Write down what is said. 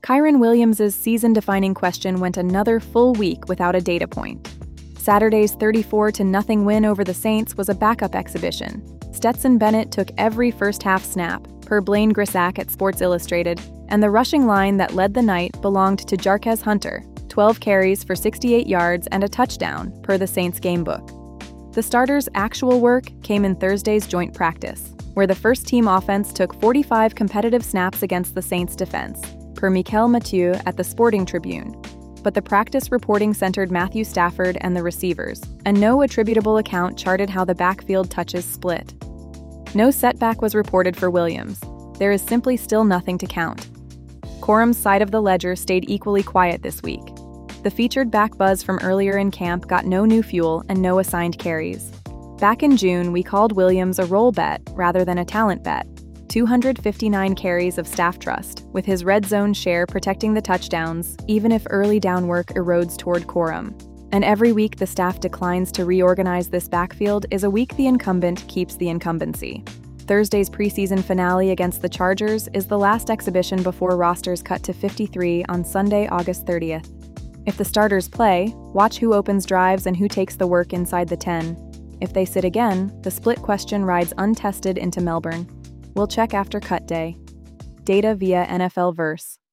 Kyren Williams' season-defining question went another full week without a data point. Saturday's 34-0 win over the Saints was a backup exhibition. Stetson Bennett took every first-half snap, per Blaine Grisac at Sports Illustrated, and the rushing line that led the night belonged to Jarquez Hunter, 12 carries for 68 yards and a touchdown, per the Saints gamebook. The starters' actual work came in Thursday's joint practice, where the first-team offense took 45 competitive snaps against the Saints' defense, per Mikel Mathieu at the Sporting Tribune. But the practice reporting centered Matthew Stafford and the receivers, and no attributable account charted how the backfield touches split. No setback was reported for Williams. There is simply still nothing to count. Corum's side of the ledger stayed equally quiet this week. The featured back buzz from earlier in camp got no new fuel and no assigned carries. Back in June, we called Williams a role bet rather than a talent bet. 259 carries of staff trust, with his red zone share protecting the touchdowns, even if early down work erodes toward Corum. And every week the staff declines to reorganize this backfield is a week the incumbent keeps the incumbency. Thursday's preseason finale against the Chargers is the last exhibition before rosters cut to 53 on Sunday, August 30th. If the starters play, watch who opens drives and who takes the work inside the 10. If they sit again, the split question rides untested into Melbourne. We'll check after cut day. Data via NFL Verse.